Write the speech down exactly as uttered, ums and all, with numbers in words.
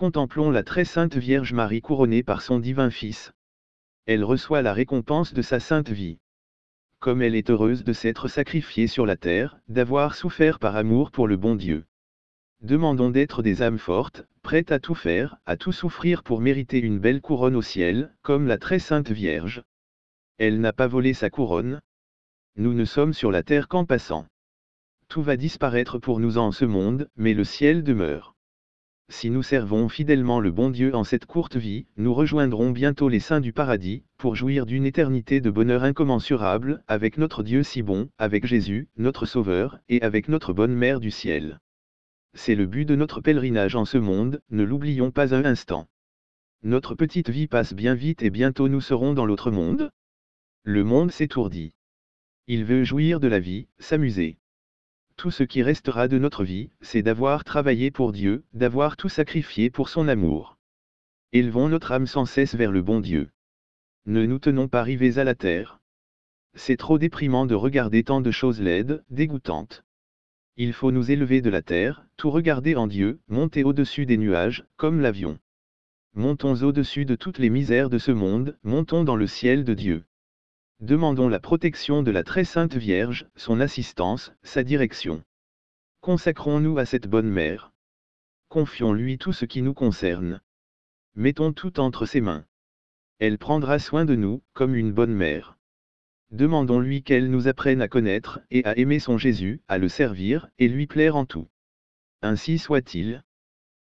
Contemplons la très sainte Vierge Marie couronnée par son divin Fils. Elle reçoit la récompense de sa sainte vie. Comme elle est heureuse de s'être sacrifiée sur la terre, d'avoir souffert par amour pour le bon Dieu. Demandons d'être des âmes fortes, prêtes à tout faire, à tout souffrir pour mériter une belle couronne au ciel, comme la très sainte Vierge. Elle n'a pas volé sa couronne. Nous ne sommes sur la terre qu'en passant. Tout va disparaître pour nous en ce monde, mais le ciel demeure. Si nous servons fidèlement le bon Dieu en cette courte vie, nous rejoindrons bientôt les saints du paradis, pour jouir d'une éternité de bonheur incommensurable, avec notre Dieu si bon, avec Jésus, notre Sauveur, et avec notre bonne Mère du ciel. C'est le but de notre pèlerinage en ce monde, ne l'oublions pas un instant. Notre petite vie passe bien vite et bientôt nous serons dans l'autre monde. Le monde s'étourdit. Il veut jouir de la vie, s'amuser. Tout ce qui restera de notre vie, c'est d'avoir travaillé pour Dieu, d'avoir tout sacrifié pour son amour. Élevons notre âme sans cesse vers le bon Dieu. Ne nous tenons pas rivés à la terre. C'est trop déprimant de regarder tant de choses laides, dégoûtantes. Il faut nous élever de la terre, tout regarder en Dieu, monter au-dessus des nuages, comme l'avion. Montons au-dessus de toutes les misères de ce monde, montons dans le ciel de Dieu. Demandons la protection de la très sainte Vierge, son assistance, sa direction. Consacrons-nous à cette bonne mère. Confions-lui tout ce qui nous concerne. Mettons tout entre ses mains. Elle prendra soin de nous, comme une bonne mère. Demandons-lui qu'elle nous apprenne à connaître et à aimer son Jésus, à le servir, et lui plaire en tout. Ainsi soit-il.